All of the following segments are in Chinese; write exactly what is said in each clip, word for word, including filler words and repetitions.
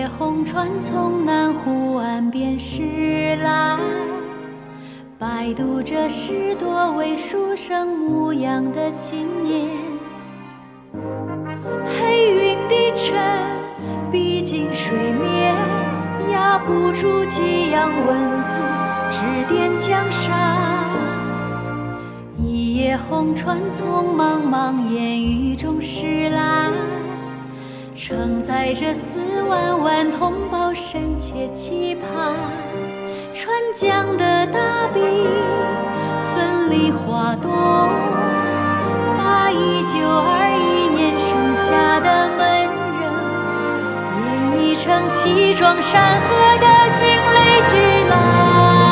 红船从南湖岸边驶来，摆渡着十多位书生模样的青年。黑云低沉，逼近水面，压不住激扬文字，指点江山。一叶红船从茫茫烟雨中驶来，承载着四万万同胞深切期盼。川江的大笔奋力划动，把一九二一年生下的门人演绎成气壮山河的惊雷巨浪。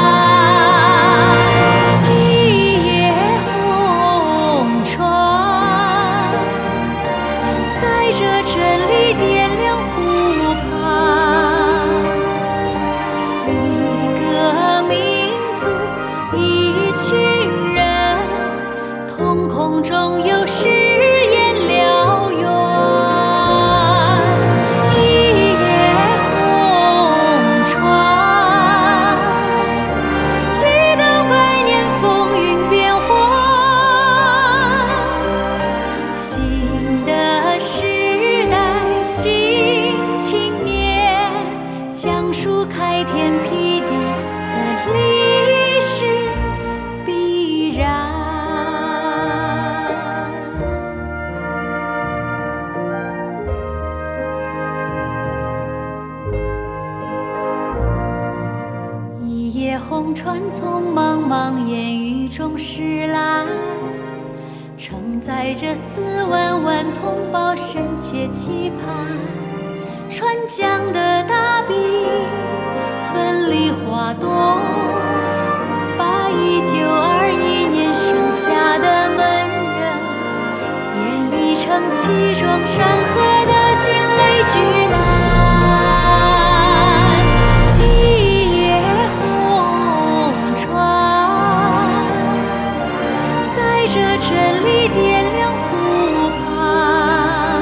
一叶红船载着真理点亮湖畔，一个民族一群人，瞳孔中有誓言燎原。一叶红船激荡百年风云变幻，新的时代新青年，讲述开天辟地的历史必然。一叶红船从茫茫烟雨中驶来，承载着四万万同胞深切期盼。川江的大笔奋力划动，把一九二一年生下的门人演绎成气壮山河的惊雷巨浪。一叶红船载着真理点亮湖畔，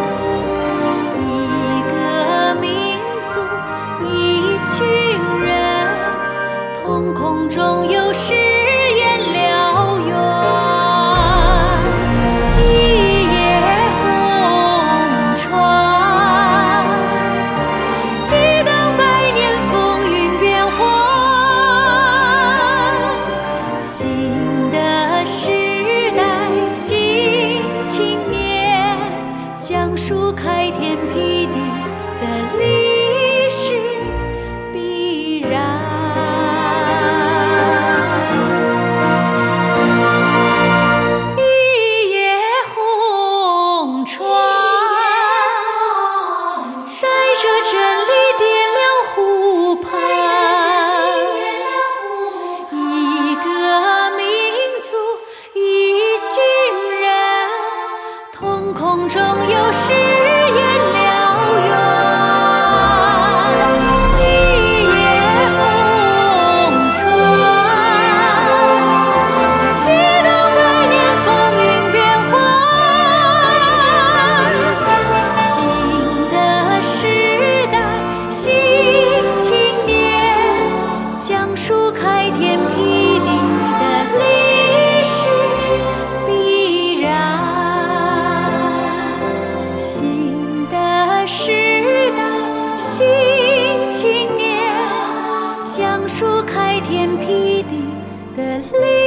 一个民族一群人，瞳孔中有誓言燎原。一叶红船激荡百年风云变幻，新的时代新青年，讲述开天辟地的历史必然。一叶红船载着真理点亮湖畔，一个民族一群人，瞳孔中有誓言燎原。一叶红船激荡百年风云变幻，新的时代新青年，讲述开天辟地的历史必然。新的时代新青年，讲述开天辟地的历史